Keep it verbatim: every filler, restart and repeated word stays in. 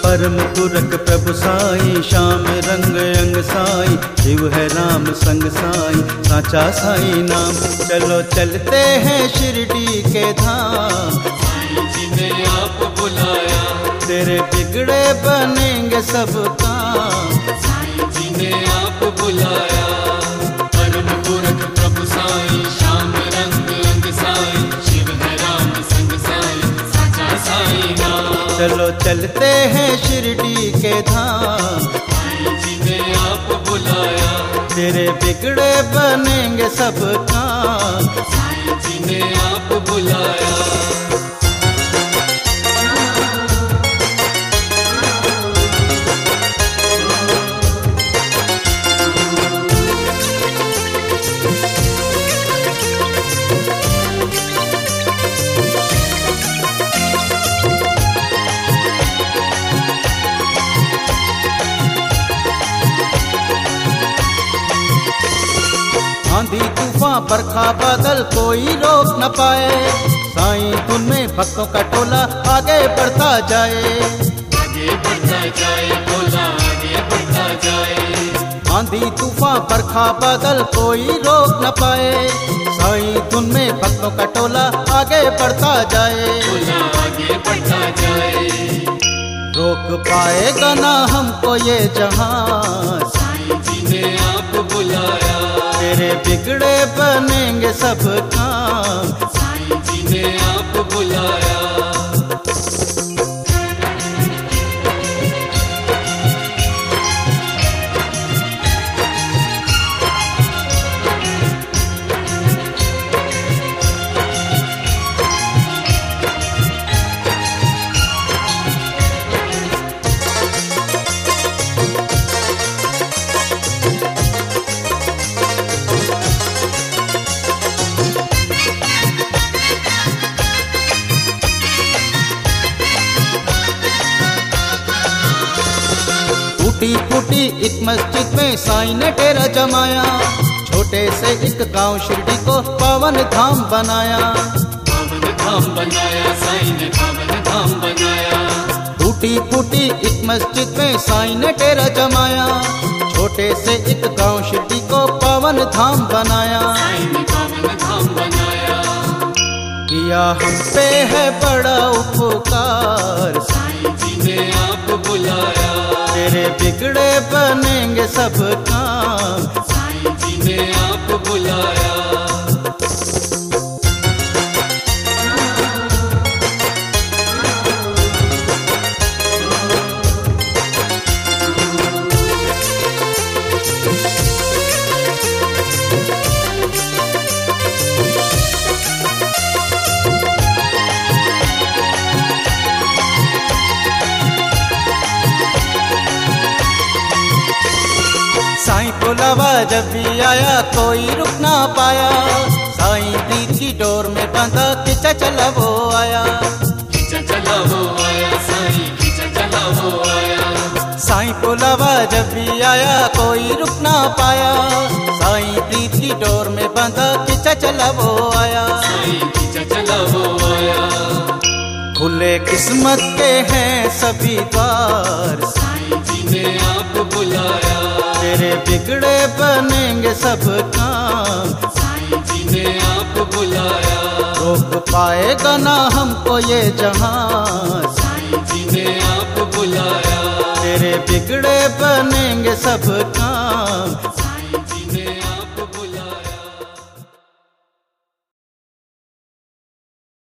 परम पुरख प्रभु साई, श्याम रंग अंग साई, शिव है राम संग साई, साचा साई नाम। चलो चलते हैं शिरडी के धाम, साईं जी ने आप बुलाया, तेरे बिगड़े बनेंगे सब काम। साईं जी ने आप बुलाया, परम पुरख प्रभु साई, श्याम रंग अंग साई, शिव है राम संग साई, साचा साई नाम। चलो चलते हैं शिरडी के धाम, साईं जी ने आप बुलाया, तेरे बिगड़े बनेंगे सब काम। साईं जी ने आप बुलाया। आंधी तूफान बरखा बादल कोई रोक न पाए, साईं धुन में भक्तों का टोला आगे बढ़ता जाए, आगे बढ़ता जाए, टोला आगे बढ़ता जाए। आंधी तूफान बरखा बादल कोई रोक न पाए, साईं धुन में भक्तों का टोला आगे बढ़ता जाए, टोला आगे बढ़ता जाए। रोक पाएगा ना हमको ये जहां, साईं जी ने आप बुलाया, तेरे बिगड़े बनेंगे सब काम। साईं जी ने आप बुलाया। टूटी फूटी एक मस्जिद में साईं ने डेरा जमाया, छोटे से एक गांव शिरडी को पावन धाम बनाया, पावन धाम बनाया, साईं ने पावन धाम बनाया। टूटी फूटी एक मस्जिद में साईं ने डेरा जमाया, छोटे से एक गांव शिरडी को पावन धाम बनाया, साईं ने पावन धाम बनाया। किया हम पे है बड़ा उपकार, साईं जी ने आप बुलाया, तेरे बिगड़े बनेंगे सब काम। साईं जी ने आप बुलाया। साईं बुलावा जब भी आया कोई रुक ना पाया, साईं प्रीत की डोर में बांधा खिंचा चला वो आया, खिंचा चला वो आया, साईं खिंचा चला वो आया। साईं बुलावा जब भी आया कोई रुक ना पाया, साईं प्रीत की डोर में बांधा खिंचा चला वो आया, साईं खिंचा चला वो आया। खुले किस्मत के हैं सभी द्वार, साईं जी ने आप बुलाया, तेरे बिगड़े बनेंगे सब काम। साईं जी ने आप बुलाया, रोक पाएगा ना हमको ये जहां, साईं जी ने आप बुलाया, तेरे बिगड़े बनेंगे सब काम।